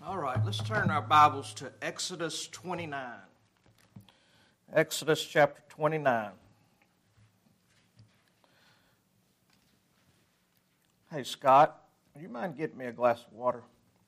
All right, let's turn our Bibles to Exodus 29. Exodus chapter 29. Hey, Scott, do you mind getting me a glass of water?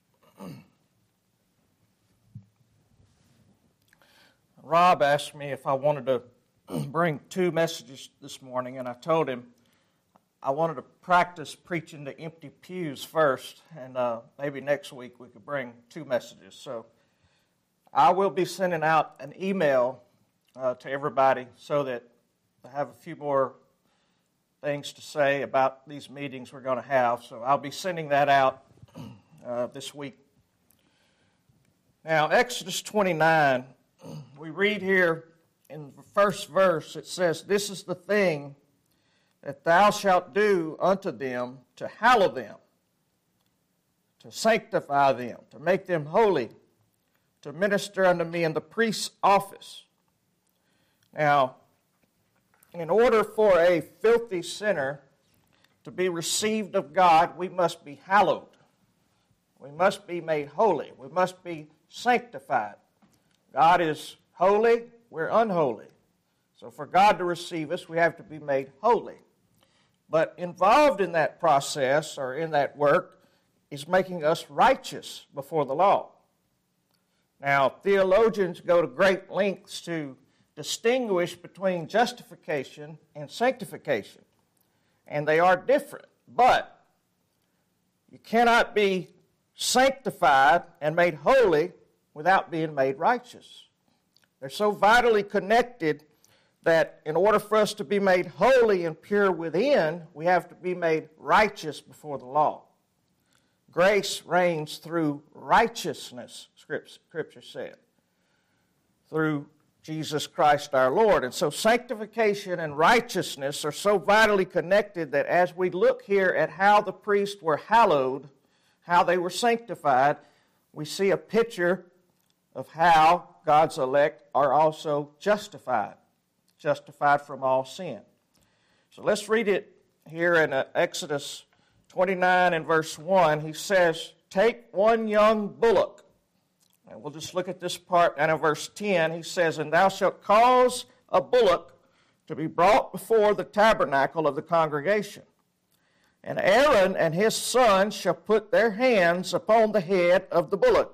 Rob asked me if I wanted to bring two messages this morning, and I told him I wanted to practice preaching to empty pews first, and maybe next week we could bring two messages. So I will be sending out an email to everybody so that I have a few more things to say about these meetings we're going to have. So I'll be sending that out this week. Now, Exodus 29, we read here in the first verse, it says, "This is the thing that thou shalt do unto them to hallow them, to sanctify them, to make them holy, to minister unto me in the priest's office." Now, in order for a filthy sinner to be received of God, we must be hallowed. We must be made holy. We must be sanctified. God is holy, we're unholy. So for God to receive us, we have to be made holy. But involved in that process, or in that work, is making us righteous before the law. Now, theologians go to great lengths to distinguish between justification and sanctification. And they are different. But you cannot be sanctified and made holy without being made righteous. They're so vitally connected that in order for us to be made holy and pure within, we have to be made righteous before the law. Grace reigns through righteousness, Scripture said, through Jesus Christ our Lord. And so sanctification and righteousness are so vitally connected that as we look here at how the priests were hallowed, how they were sanctified, we see a picture of how God's elect are also justified from all sin. So let's read it here in Exodus 29 and verse 1. He says, "Take one young bullock." And we'll just look at this part. And in verse 10, he says, "And thou shalt cause a bullock to be brought before the tabernacle of the congregation. And Aaron and his sons shall put their hands upon the head of the bullock.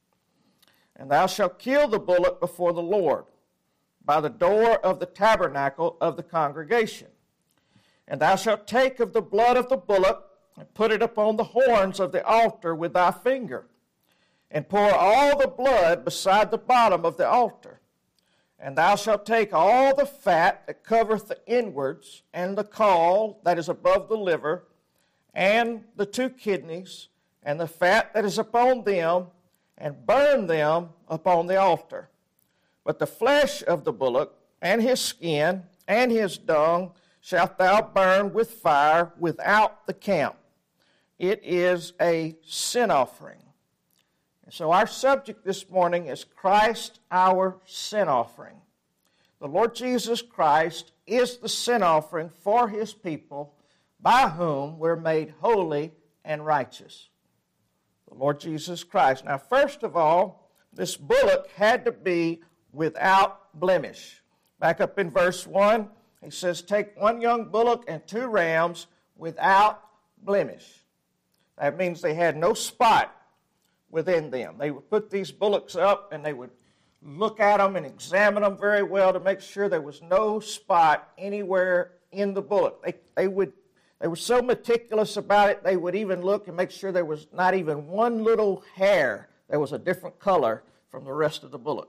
And thou shalt kill the bullock before the Lord, by the door of the tabernacle of the congregation. And thou shalt take of the blood of the bullock, and put it upon the horns of the altar with thy finger, and pour all the blood beside the bottom of the altar. And thou shalt take all the fat that covereth the inwards, and the caul that is above the liver, and the two kidneys, and the fat that is upon them, and burn them upon the altar. But the flesh of the bullock, and his skin, and his dung, shalt thou burn with fire without the camp. It is a sin offering." And so our subject this morning is Christ, our sin offering. The Lord Jesus Christ is the sin offering for His people, by whom we're made holy and righteous. The Lord Jesus Christ. Now, first of all, this bullock had to be without blemish. Back up in verse 1, he says, "Take one young bullock and 2 rams without blemish." That means they had no spot within them. They would put these bullocks up and they would look at them and examine them very well to make sure there was no spot anywhere in the bullock. They were so meticulous about it, they would even look and make sure there was not even one little hair that was a different color from the rest of the bullock.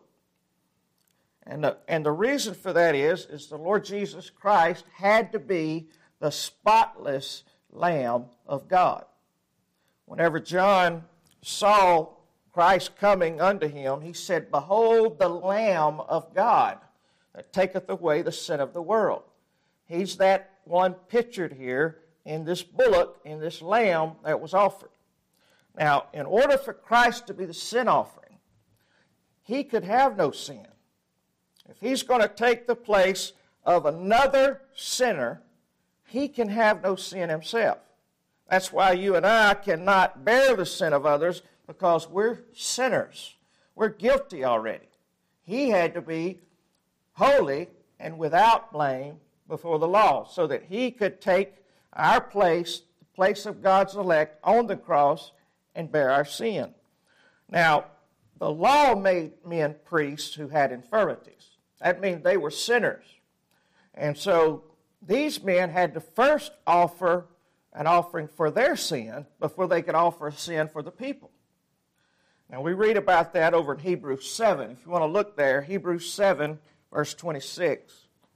And the reason for that is the Lord Jesus Christ had to be the spotless Lamb of God. Whenever John saw Christ coming unto him, he said, "Behold the Lamb of God that taketh away the sin of the world." He's that one pictured here in this bullock, in this lamb that was offered. Now, in order for Christ to be the sin offering, He could have no sin. If He's going to take the place of another sinner, He can have no sin Himself. That's why you and I cannot bear the sin of others, because we're sinners. We're guilty already. He had to be holy and without blame before the law so that he could take our place, the place of God's elect, on the cross and bear our sin. Now, the law made men priests who had infirmities. That means they were sinners. And so these men had to first offer an offering for their sin before they could offer a sin for the people. Now, we read about that over in Hebrews 7. If you want to look there, Hebrews 7, verse 26.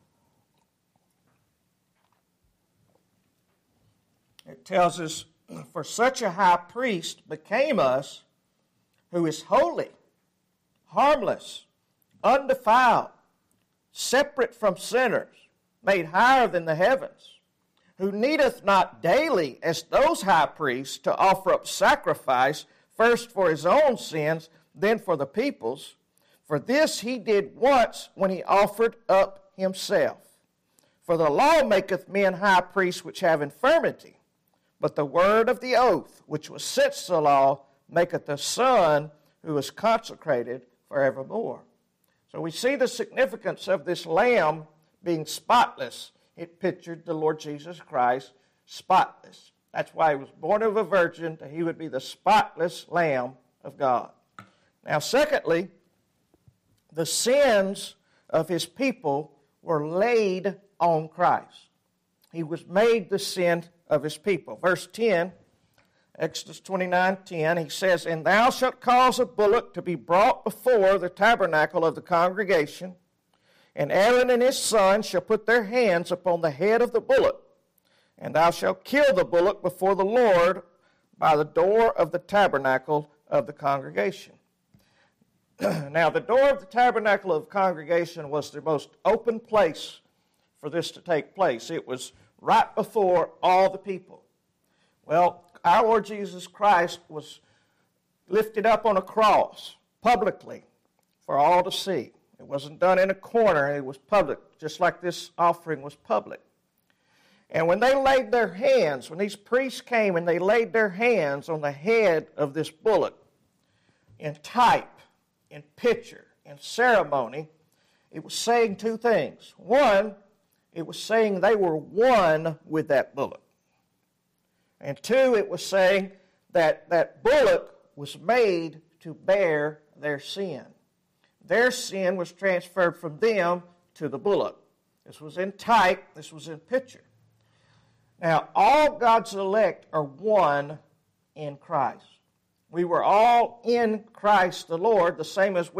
It tells us, "For such a high priest became us, who is holy, harmless, undefiled, separate from sinners, made higher than the heavens, who needeth not daily, as those high priests, to offer up sacrifice, first for his own sins, then for the people's. For this he did once when he offered up himself. For the law maketh men high priests which have infirmity, but the word of the oath, which was since the law, maketh the Son who is consecrated forevermore." So we see the significance of this lamb being spotless. It pictured the Lord Jesus Christ spotless. That's why he was born of a virgin, that he would be the spotless Lamb of God. Now, secondly, the sins of his people were laid on Christ. He was made the sin of his people. Verse 10, Exodus 29:10, he says, "And thou shalt cause a bullock to be brought before the tabernacle of the congregation, and Aaron and his sons shall put their hands upon the head of the bullock, and thou shalt kill the bullock before the Lord by the door of the tabernacle of the congregation." Now, the door of the tabernacle of the congregation was the most open place for this to take place. It was right before all the people. Well, our Lord Jesus Christ was lifted up on a cross publicly for all to see. It wasn't done in a corner. It was public, just like this offering was public. And when they laid their hands, when these priests came and they laid their hands on the head of this bullock, in type, in picture, in ceremony, it was saying two things. One, it was saying they were one with that bullock. And two, it was saying that that bullock was made to bear their sin. Their sin was transferred from them to the bullock. This was in type, this was in picture. Now, all God's elect are one in Christ. We were all in Christ the Lord, the same as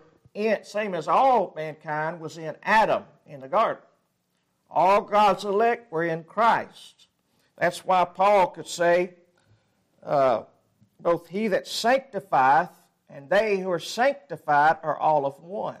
all mankind was in Adam in the garden. All God's elect were in Christ. That's why Paul could say, both he that sanctifieth and they who are sanctified are all of one.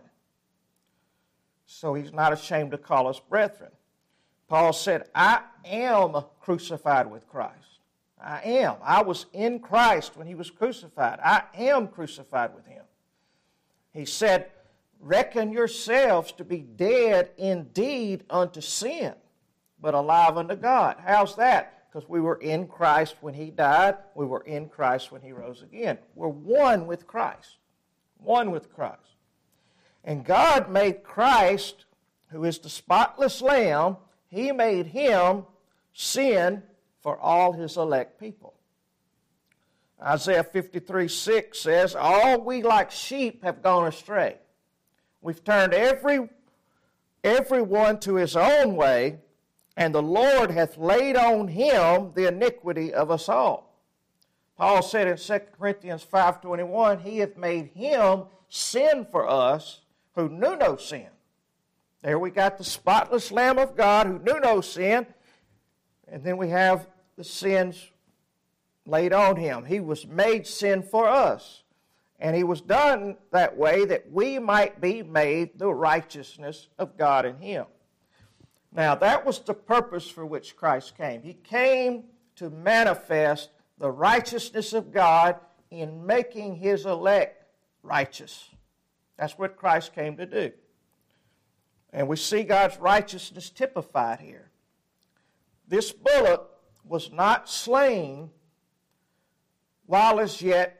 So he's not ashamed to call us brethren. Paul said, I am crucified with Christ. I am. I was in Christ when he was crucified. I am crucified with him. He said, reckon yourselves to be dead indeed unto sin, but alive unto God. How's that? Because we were in Christ when he died. We were in Christ when he rose again. We're one with Christ. One with Christ. And God made Christ, who is the spotless Lamb, he made him sin for all his elect people. Isaiah 53:6 says, all we like sheep have gone astray. We've turned everyone to his own way, and the Lord hath laid on him the iniquity of us all. Paul said in 2 Corinthians 5:21, he hath made him sin for us who knew no sin. There we got the spotless Lamb of God who knew no sin, and then we have the sins laid on him. He was made sin for us, and he was done that way that we might be made the righteousness of God in him. Now, that was the purpose for which Christ came. He came to manifest the righteousness of God in making his elect righteous. That's what Christ came to do. And we see God's righteousness typified here. This bullock was not slain while as yet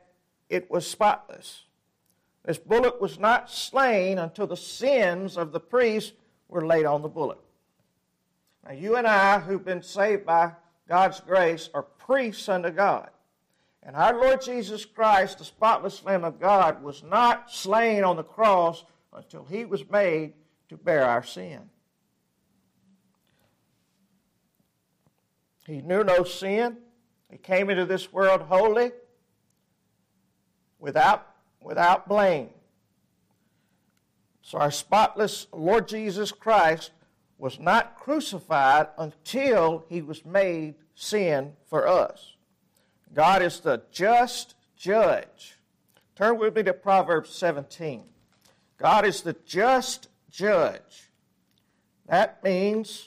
it was spotless. This bullock was not slain until the sins of the priest were laid on the bullock. Now, you and I, who've been saved by God's grace, are priests unto God. And our Lord Jesus Christ, the spotless Lamb of God, was not slain on the cross until he was made to bear our sin. He knew no sin. He came into this world holy, without blame. So our spotless Lord Jesus Christ was not crucified until he was made sin for us. God is the just judge. Turn with me to Proverbs 17. God is the just judge. That means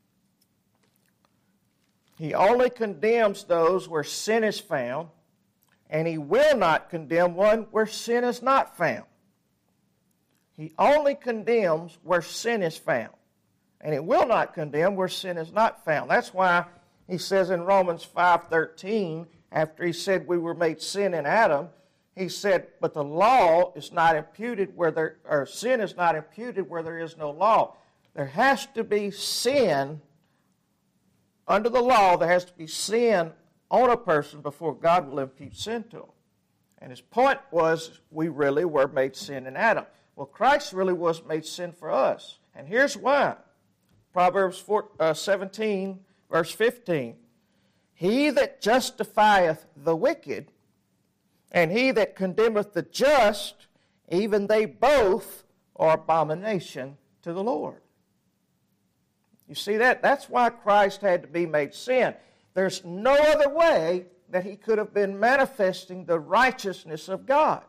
he only condemns those where sin is found, and he will not condemn one where sin is not found. He only condemns where sin is found, and he will not condemn where sin is not found. That's why he says in Romans 5:13, after he said we were made sin in Adam, he said, but the law is not imputed or sin is not imputed where there is no law. There has to be sin under the law. There has to be sin on a person before God will impute sin to them. And his point was, we really were made sin in Adam. Well, Christ really was made sin for us. And here's why. Proverbs 17, verse 15. He that justifieth the wicked, and he that condemneth the just, even they both are abomination to the Lord. You see that? That's why Christ had to be made sin. There's no other way that he could have been manifesting the righteousness of God.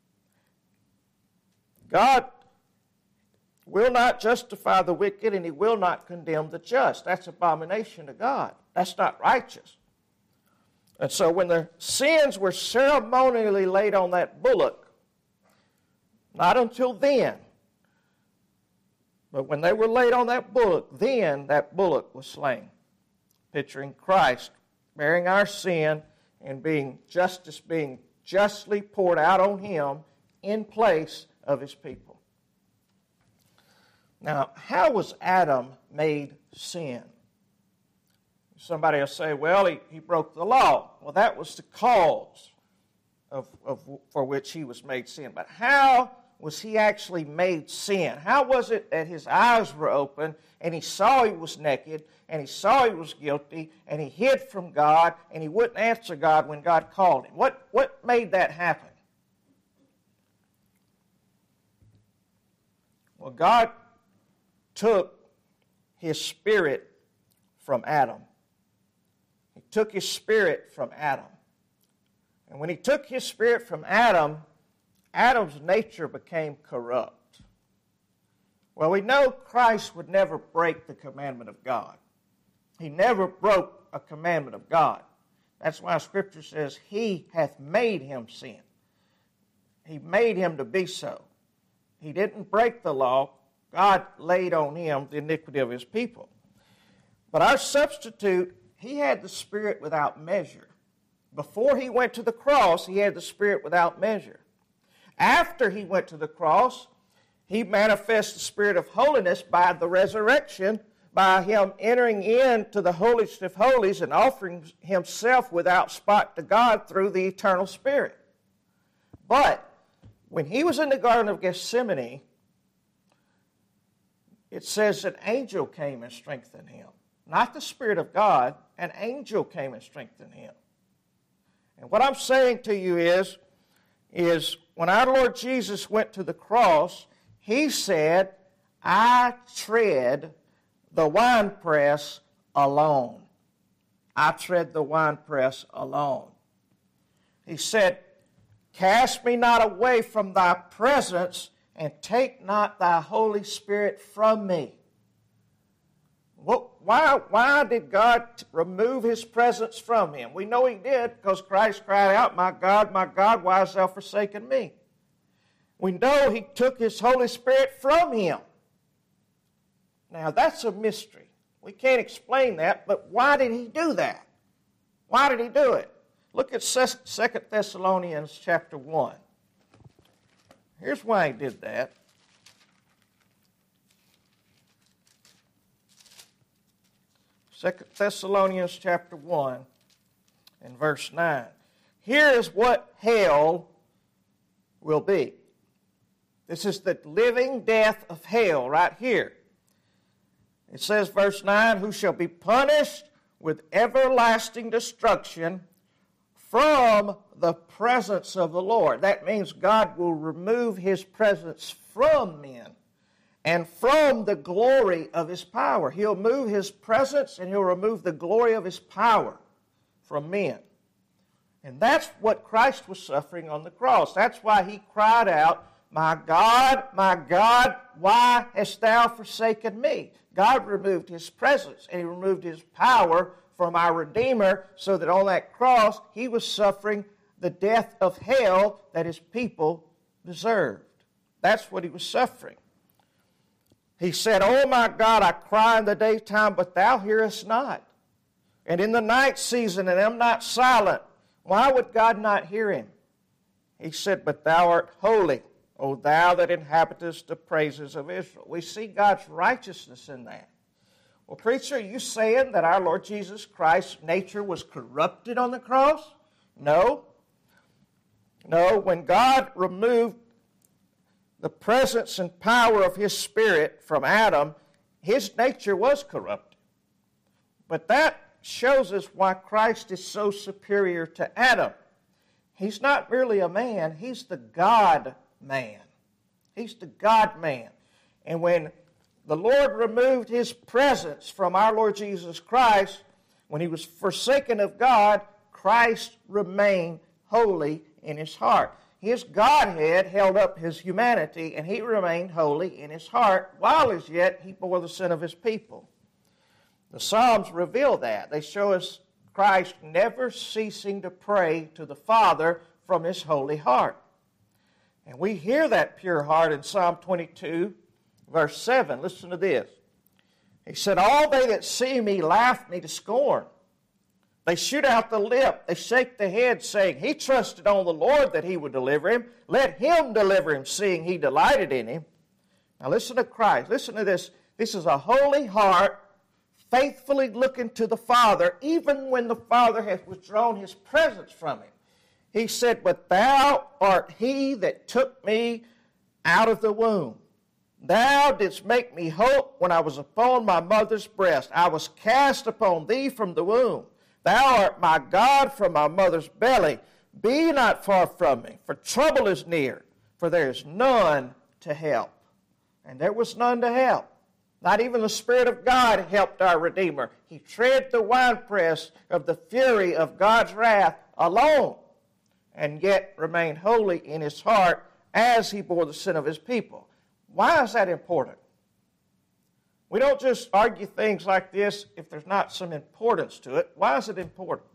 God will not justify the wicked, and he will not condemn the just. That's abomination to God. That's not righteous. And so when the sins were ceremonially laid on that bullock, not until then, but when they were laid on that bullock, then that bullock was slain, picturing Christ bearing our sin and justice being justly poured out on him in place of his people. Now, how was Adam made sin? Somebody will say, well, he broke the law. Well, that was the cause for which he was made sin. But how was he actually made sin? How was it that his eyes were open and he saw he was naked and he saw he was guilty and he hid from God and he wouldn't answer God when God called him? What made that happen? Well, God took his spirit from Adam. He took his spirit from Adam. And when he took his spirit from Adam, Adam's nature became corrupt. Well, we know Christ would never break the commandment of God. He never broke a commandment of God. That's why Scripture says he hath made him sin. He made him to be so. He didn't break the law. God laid on him the iniquity of his people. But our substitute, he had the Spirit without measure. Before he went to the cross, he had the Spirit without measure. After he went to the cross, he manifests the Spirit of holiness by the resurrection, by him entering into the holiest of holies and offering himself without spot to God through the eternal Spirit. But when he was in the Garden of Gethsemane, it says an angel came and strengthened him. Not the Spirit of God, an angel came and strengthened him. And what I'm saying to you is when our Lord Jesus went to the cross, he said, I tread the winepress alone. I tread the winepress alone. He said, cast me not away from thy presence, and take not thy Holy Spirit from me. Why did God remove his presence from him? We know he did because Christ cried out, my God, why hast thou forsaken me? We know he took his Holy Spirit from him. Now, that's a mystery. We can't explain that, but why did he do that? Why did he do it? Look at 2 Thessalonians chapter 1. Here's why he did that. 2 Thessalonians chapter 1 and verse 9. Here is what hell will be. This is the living death of hell right here. It says, verse 9, who shall be punished with everlasting destruction from the presence of the Lord. That means God will remove His presence from men and from the glory of His power. He'll move His presence and He'll remove the glory of His power from men. And that's what Christ was suffering on the cross. That's why He cried out, my God, why hast Thou forsaken me? God removed His presence and He removed His power from our Redeemer so that on that cross He was suffering the death of hell that His people deserved. That's what He was suffering. He said, oh my God, I cry in the daytime, but Thou hearest not. And in the night season, and am not silent. Why would God not hear him? He said, but Thou art holy, O Thou that inhabitest the praises of Israel. We see God's righteousness in that. Well, preacher, are you saying that our Lord Jesus Christ's nature was corrupted on the cross? No. No, when God removed the presence and power of His Spirit from Adam, his nature was corrupted. But that shows us why Christ is so superior to Adam. He's not merely a man, He's the God-man. He's the God-man. And when the Lord removed His presence from our Lord Jesus Christ, when He was forsaken of God, Christ remained holy in His heart. His Godhead held up His humanity, and He remained holy in His heart, while as yet He bore the sin of His people. The Psalms reveal that. They show us Christ never ceasing to pray to the Father from His holy heart. And we hear that pure heart in Psalm 22, verse 7. Listen to this. He said, all they that see me laugh me to scorn. They shoot out the lip. They shake the head, saying, he trusted on the Lord that He would deliver him. Let Him deliver him, seeing He delighted in him. Now listen to Christ. Listen to this. This is a holy heart, faithfully looking to the Father, even when the Father has withdrawn His presence from him. He said, but Thou art He that took me out of the womb. Thou didst make me hope when I was upon my mother's breast. I was cast upon Thee from the womb. Thou art my God from my mother's belly. Be not far from me, for trouble is near, for there is none to help. And there was none to help. Not even the Spirit of God helped our Redeemer. He tread the winepress of the fury of God's wrath alone, and yet remained holy in His heart as He bore the sin of His people. Why is that important? We don't just argue things like this if there's not some importance to it. Why is it important?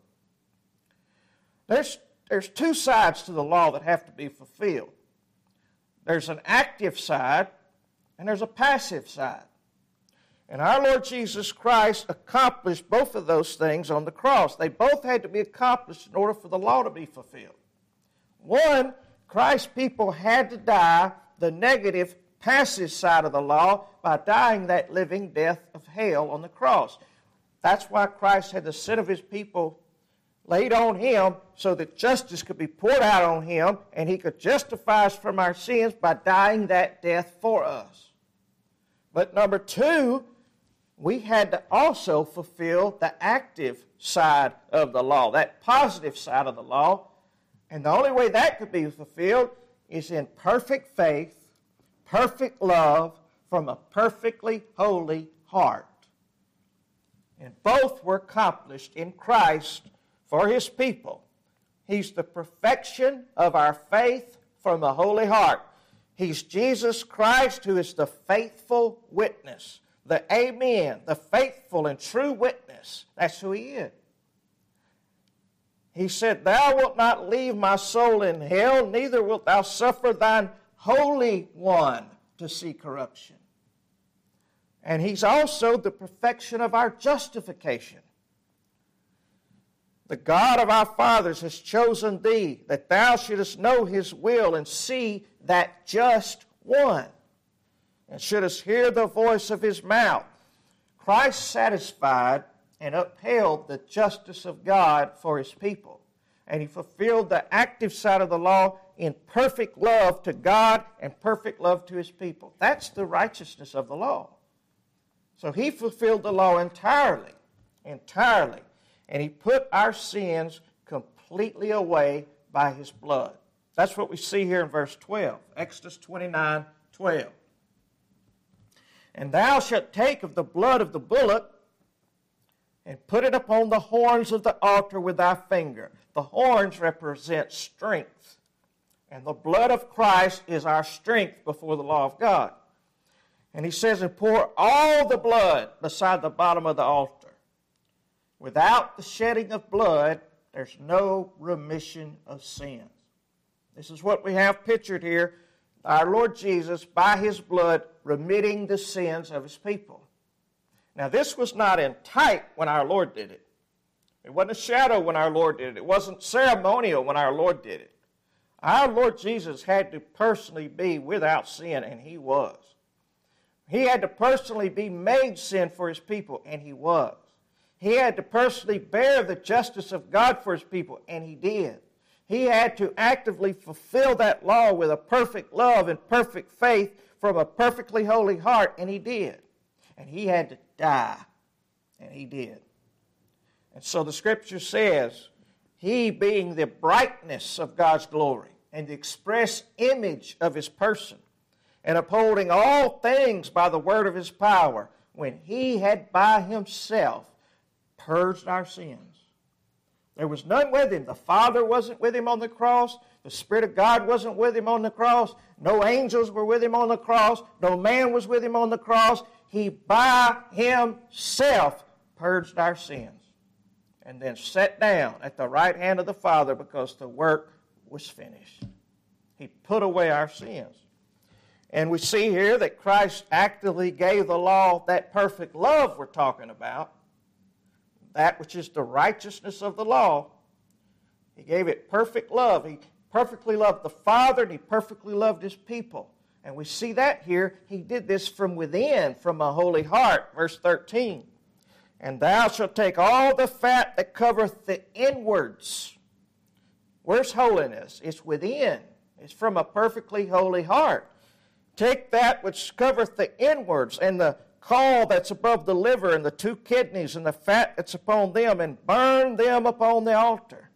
There's two sides to the law that have to be fulfilled. There's an active side and there's a passive side. And our Lord Jesus Christ accomplished both of those things on the cross. They both had to be accomplished in order for the law to be fulfilled. One, Christ's people had to die the negative, passive side of the law by dying that living death of hell on the cross. That's why Christ had the sin of His people laid on Him so that justice could be poured out on Him and He could justify us from our sins by dying that death for us. But number two, we had to also fulfill the active side of the law, that positive side of the law. And the only way that could be fulfilled is in perfect faith, perfect love from a perfectly holy heart. And both were accomplished in Christ for His people. He's the perfection of our faith from a holy heart. He's Jesus Christ, who is the faithful witness, the Amen, the faithful and true witness. That's who He is. He said, Thou wilt not leave my soul in hell, neither wilt Thou suffer Thine Holy One to see corruption. And He's also the perfection of our justification. The God of our fathers has chosen thee, that thou shouldest know his will and see that just one, and shouldest hear the voice of his mouth. Christ satisfied and upheld the justice of God for his people, and he fulfilled the active side of the law in perfect love to God and perfect love to his people. That's the righteousness of the law. So he fulfilled the law entirely, and he put our sins completely away by his blood. That's what we see here in verse 12, Exodus 29:12. And thou shalt take of the blood of the bullock and put it upon the horns of the altar with thy finger. The horns represent strength, and the blood of Christ is our strength before the law of God. And he says, and pour all the blood beside the bottom of the altar. Without the shedding of blood, there's no remission of sins. This is what we have pictured here. Our Lord Jesus, by his blood, remitting the sins of his people. Now, this was not in type when our Lord did it. It wasn't a shadow when our Lord did it. It wasn't ceremonial when our Lord did it. Our Lord Jesus had to personally be without sin, and he was. He had to personally be made sin for his people, and he was. He had to personally bear the justice of God for his people, and he did. He had to actively fulfill that law with a perfect love and perfect faith from a perfectly holy heart, and he did. And he had to die, and he did. And so the Scripture says, he being the brightness of God's glory and the express image of his person, and upholding all things by the word of his power, when he had by himself purged our sins. There was none with him. The Father wasn't with him on the cross. The Spirit of God wasn't with him on the cross. No angels were with him on the cross. No man was with him on the cross. He by himself purged our sins and then sat down at the right hand of the Father because the work was finished. He put away our sins. And we see here that Christ actively gave the law that perfect love we're talking about, that which is the righteousness of the law. He gave it perfect love. He perfectly loved the Father, and he perfectly loved his people. And we see that here. He did this from within, from a holy heart. Verse 13. And thou shalt take all the fat that covereth the inwards. Where's holiness? It's within. It's from a perfectly holy heart. Take that which covereth the inwards, and the caul that's above the liver, and the two kidneys, and the fat that's upon them, and burn them upon the altar.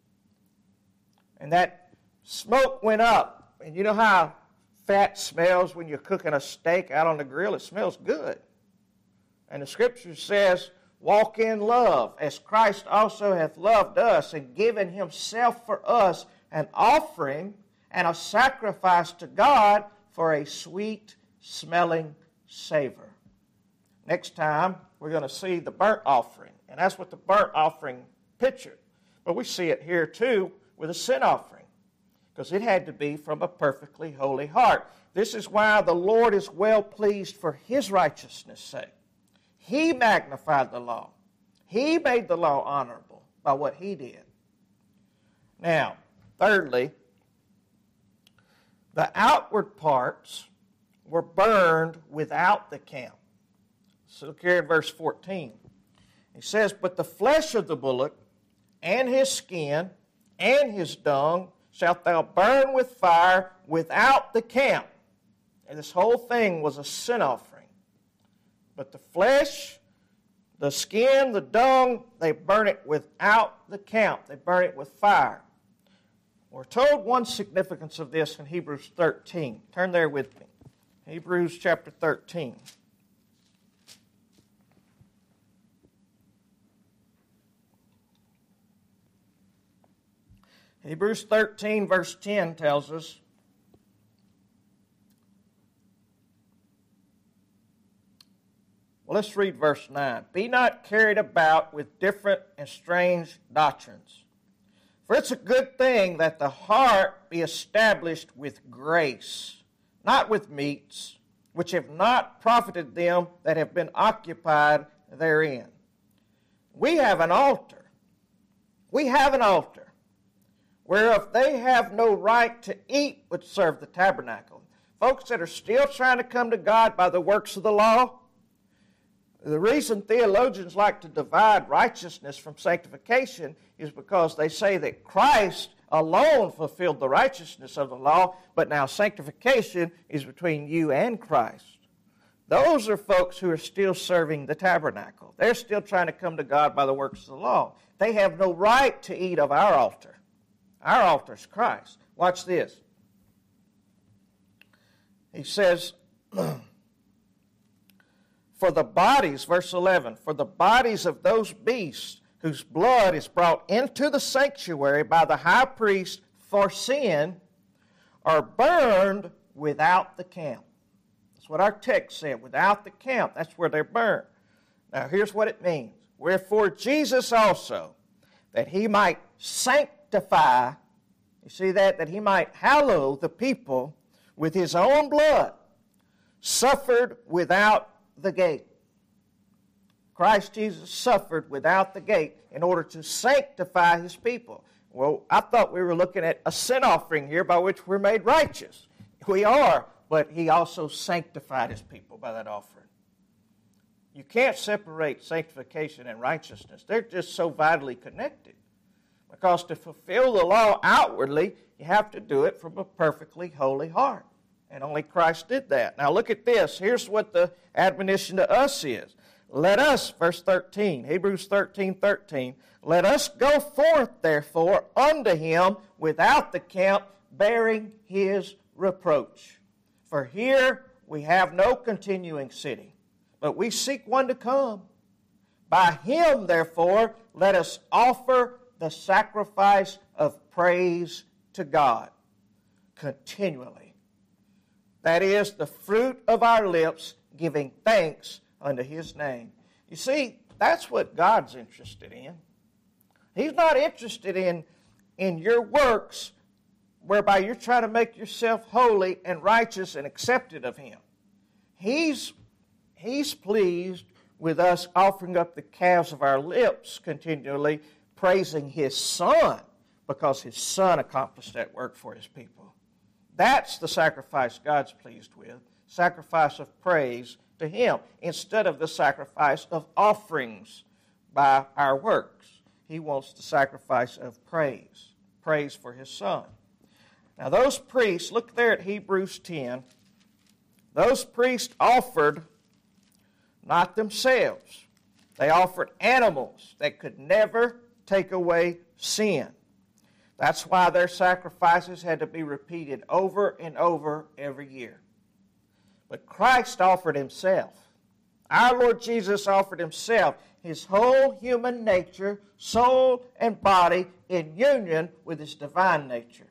And that smoke went up. And you know how fat smells when you're cooking a steak out on the grill? It smells good. And the Scripture says, walk in love, as Christ also hath loved us, and given himself for us an offering and a sacrifice to God for a sweet-smelling savor. Next time, we're going to see the burnt offering. And that's what the burnt offering pictured. But we see it here, too, with a sin offering, because it had to be from a perfectly holy heart. This is why the Lord is well pleased for his righteousness' sake. He magnified the law. He made the law honorable by what he did. Now, thirdly, the outward parts were burned without the camp. So look here in verse 14. He says, but the flesh of the bullock and his skin and his dung shalt thou burn with fire without the camp. And this whole thing was a sin offering. But the flesh, the skin, the dung, they burn it without the camp. They burn it with fire. We're told one significance of this in Hebrews 13. Turn there with me. Hebrews chapter 13. Hebrews 13 verse 10 tells us, well, let's read verse 9. Be not carried about with different and strange doctrines. For it's a good thing that the heart be established with grace, not with meats, which have not profited them that have been occupied therein. We have an altar, We have an altar, whereof they have no right to eat which serve the tabernacle. Folks that are still trying to come to God by the works of the law, the reason theologians like to divide righteousness from sanctification is because they say that Christ alone fulfilled the righteousness of the law, but now sanctification is between you and Christ. Those are folks who are still serving the tabernacle. They're still trying to come to God by the works of the law. They have no right to eat of our altar. Our altar is Christ. Watch this. He says, for the bodies, verse 11, for the bodies of those beasts whose blood is brought into the sanctuary by the high priest for sin are burned without the camp. That's what our text said, without the camp. That's where they're burned. Now here's what it means. Wherefore Jesus also, that he might sanctify, you see that? That he might hallow the people with his own blood, suffered without the gate. Christ Jesus suffered without the gate in order to sanctify his people. Well, I thought we were looking at a sin offering here by which we're made righteous. We are, but he also sanctified his people by that offering. You can't separate sanctification and righteousness. They're just so vitally connected. Because to fulfill the law outwardly, you have to do it from a perfectly holy heart. And only Christ did that. Now look at this. Here's what the admonition to us is. Let us, verse 13, Hebrews 13:13, let us go forth, therefore, unto him without the camp, bearing his reproach. For here we have no continuing city, but we seek one to come. By him, therefore, let us offer the sacrifice of praise to God continually. That is, the fruit of our lips, giving thanks unto his name. You see, that's what God's interested in. He's not interested in your works whereby you're trying to make yourself holy and righteous and accepted of him. He's pleased with us offering up the calves of our lips continually, praising his Son, because his Son accomplished that work for his people. That's the sacrifice God's pleased with, sacrifice of praise to him, instead of the sacrifice of offerings by our works. He wants the sacrifice of praise, praise for his Son. Now those priests, look there at Hebrews 10, those priests offered not themselves. They offered animals that could never take away sin. That's why their sacrifices had to be repeated over and over every year. But Christ offered himself. Our Lord Jesus offered himself, his whole human nature, soul and body, in union with his divine nature.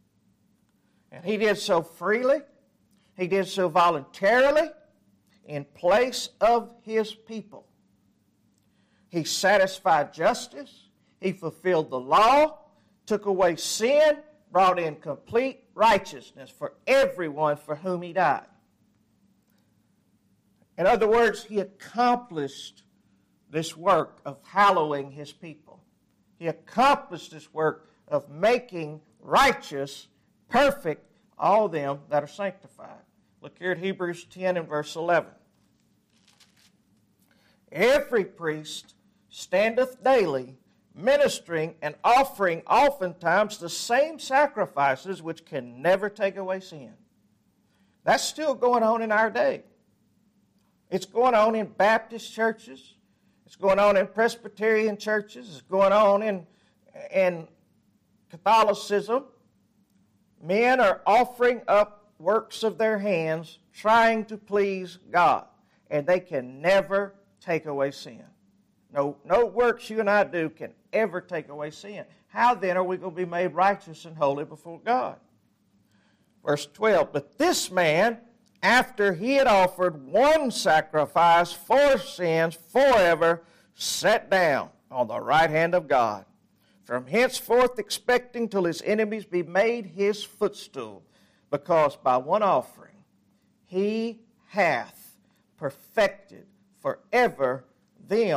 And he did so freely. He did so voluntarily in place of his people. He satisfied justice. He fulfilled the law, took away sin, brought in complete righteousness for everyone for whom he died. In other words, he accomplished this work of hallowing his people. He accomplished this work of making righteous, perfect, all them that are sanctified. Look here at Hebrews 10 and verse 11. Every priest standeth daily, ministering and offering oftentimes the same sacrifices which can never take away sin. That's still going on in our day. It's going on in Baptist churches. It's going on in Presbyterian churches. It's going on in Catholicism. Men are offering up works of their hands, trying to please God, and they can never take away sin. No works you and I do can ever take away sin. How then are we going to be made righteous and holy before God? Verse 12, but this man, after he had offered one sacrifice for sins forever, sat down on the right hand of God, from henceforth expecting till his enemies be made his footstool, because by one offering he hath perfected forever them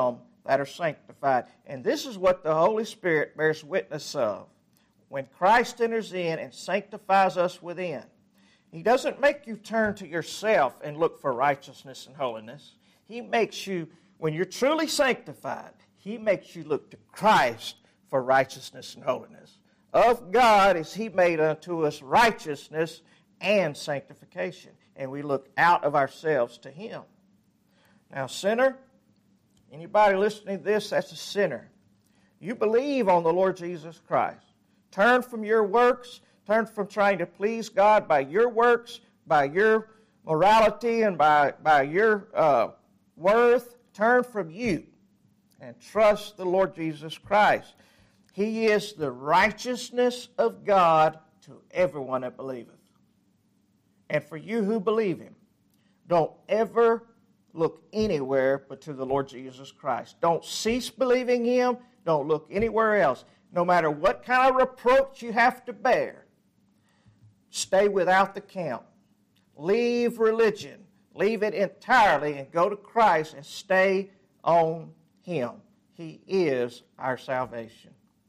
that are sanctified. And this is what the Holy Spirit bears witness of. When Christ enters in and sanctifies us within, He doesn't make you turn to yourself and look for righteousness and holiness. He makes you, when you're truly sanctified, He makes you look to Christ for righteousness and holiness. Of God is He made unto us righteousness and sanctification. And we look out of ourselves to Him. Now, sinner, anybody listening to this that's a sinner, you believe on the Lord Jesus Christ. Turn from your works, turn from trying to please God by your works, by your morality, and by your worth. Turn from you and trust the Lord Jesus Christ. He is the righteousness of God to everyone that believeth. And for you who believe Him, don't ever look anywhere but to the Lord Jesus Christ. Don't cease believing Him. Don't look anywhere else. No matter what kind of reproach you have to bear, stay without the camp. Leave religion. Leave it entirely and go to Christ and stay on Him. He is our salvation.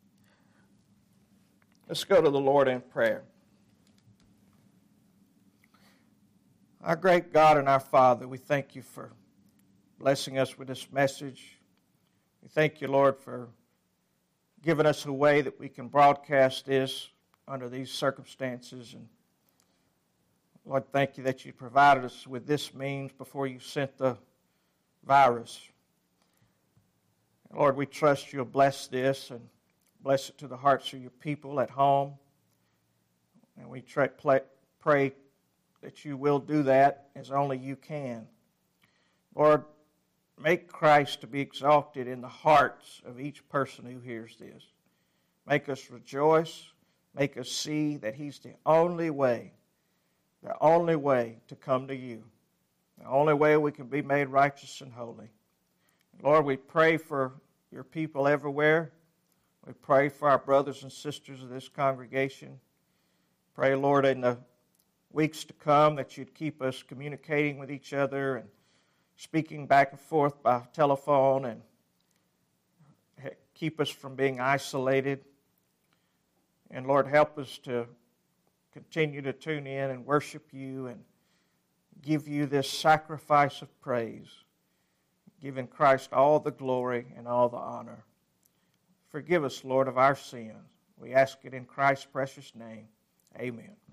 Let's go to the Lord in prayer. Our great God and our Father, we thank You for blessing us with this message. We thank You, Lord, for giving us a way that we can broadcast this under these circumstances. And Lord, thank You that You provided us with this means before You sent the virus. Lord, we trust You'll bless this and bless it to the hearts of Your people at home. And we pray that You will do that as only You can. Lord, make Christ to be exalted in the hearts of each person who hears this. Make us rejoice. Make us see that He's the only way to come to You. The only way we can be made righteous and holy. Lord, we pray for Your people everywhere. We pray for our brothers and sisters of this congregation. Pray, Lord, in the weeks to come that You'd keep us communicating with each other and speaking back and forth by telephone and keep us from being isolated. And Lord, help us to continue to tune in and worship You and give You this sacrifice of praise, giving Christ all the glory and all the honor. Forgive us, Lord, of our sins. We ask it in Christ's precious name. Amen.